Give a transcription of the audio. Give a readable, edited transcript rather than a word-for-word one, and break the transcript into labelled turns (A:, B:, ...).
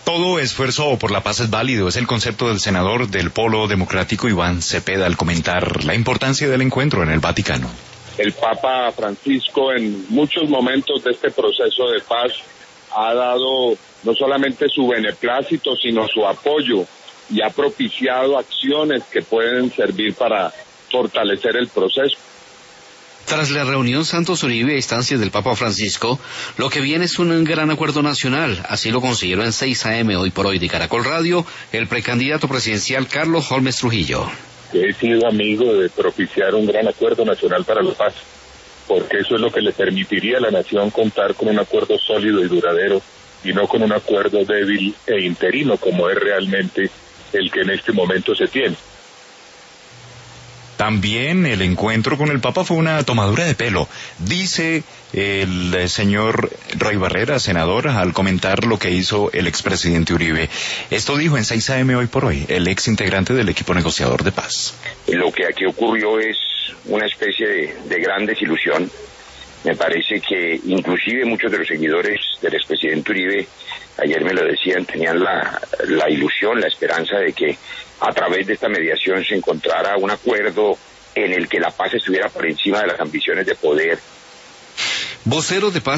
A: Todo esfuerzo por la paz es válido, es el concepto del senador del Polo Democrático Iván Cepeda al comentar la importancia del encuentro en el Vaticano.
B: El Papa Francisco en muchos momentos de este proceso de paz ha dado no solamente su beneplácito, sino su apoyo y ha propiciado acciones que pueden servir para fortalecer el proceso.
C: Tras la reunión Santos Uribe a instancias del Papa Francisco, lo que viene es un gran acuerdo nacional, así lo consideró en 6 AM hoy por hoy de Caracol Radio, el precandidato presidencial Carlos Holmes Trujillo.
D: He sido amigo de propiciar un gran acuerdo nacional para la paz, porque eso es lo que le permitiría a la nación contar con un acuerdo sólido y duradero, y no con un acuerdo débil e interino como es realmente el que en este momento se tiene.
A: También el encuentro con el Papa fue una tomadura de pelo, dice el señor Roy Barrera, senador, al comentar lo que hizo el expresidente Uribe. Esto dijo en 6 AM hoy por hoy, el ex integrante del equipo negociador de paz.
E: Lo que aquí ocurrió es una especie de gran desilusión. Me parece que inclusive muchos de los seguidores del expresidente Uribe, ayer me lo decían, tenían la ilusión, la esperanza de que a través de esta mediación se encontrara un acuerdo en el que la paz estuviera por encima de las ambiciones de poder.
C: Voceros de paz